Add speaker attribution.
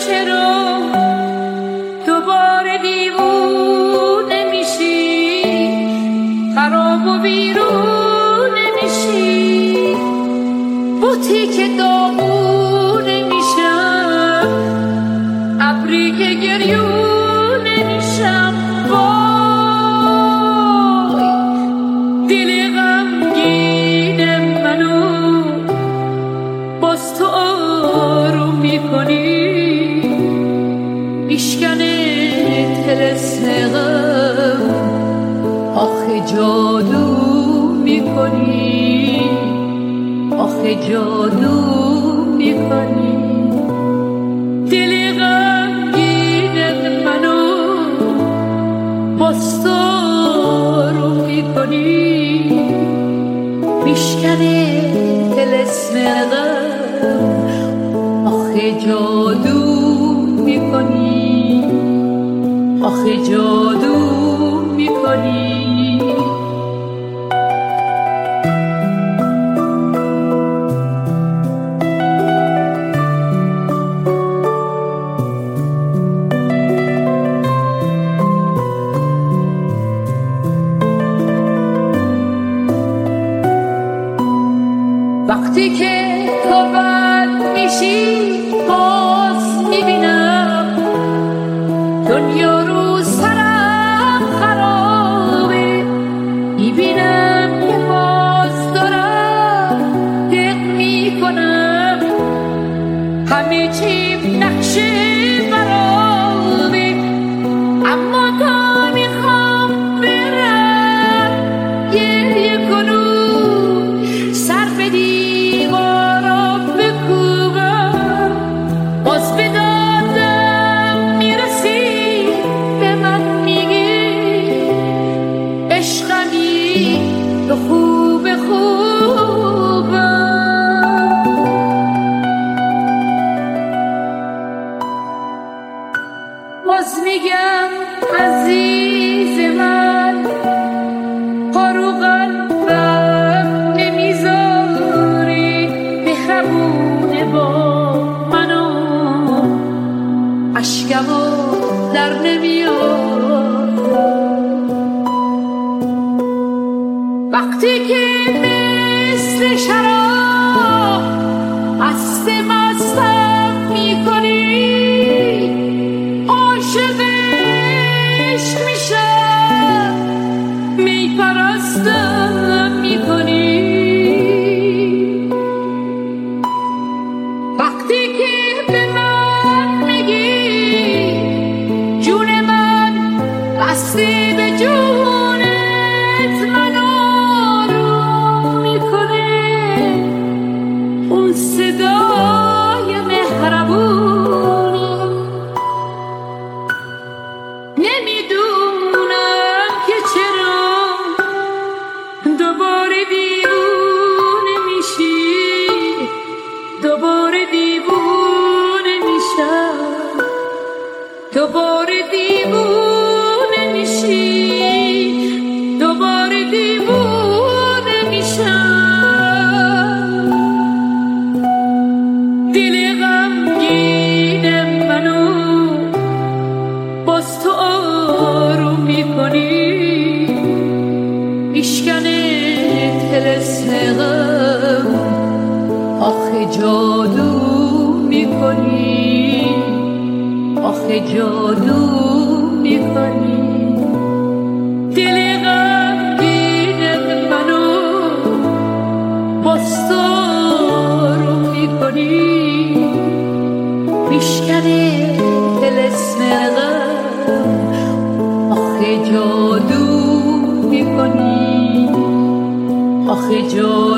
Speaker 1: چرا دوباره دیوونه میشی، خراب و بیرونه میشی، بوتی که داغونه میشم، ابری که گریونه میشم. وای دل غمگین منو باز تو آروم میکنی، میشکنه طلسم غم، آخه جادو میکنی، آخه جادو میکنی. دل غمگین منو باز تو آروم میکنی، میشکنه طلسم غم، آخه جادو میکنی، آخه جادو میکنی. وقتی که تو بد میشی باز میبینم دنیا رو سرم خرابه، میبینم که باز دارم دق میکنم، همه چی نقشه برابه، اما تا میخوام برم گریه کنم، سر به دیوارا بکوبم، باز به دادم میرسی، به من میگی عشقمی تو خوب خوبم. باز میگم عزیز من، پارو قلبم نمیذاری، مهربونه با منو، اشکمو در نمیاد. وقتی که مثل شراب مست مستم میکنی، عاشق عشق میشم، میپرستم میکنی. وقتی که به من میگی جون من بسته به جونت، من آروم میکنه اون صدای مهربونی. نمیدونم که چرا دوباره دیوونه میشی، دوباره دیوونه میشم، دوباره دیوونه میشی، دوباره دیوونه میشم. دل غمگین منو باز تو آروم میکنی، میشکنه طلسم غم، آخه جادو میکنی، آخه جادو میکنی. دل غمگین منو باز تو آروم میکنی، میشکنه طلسم غم، آخه جادو میکنی، آخه جادو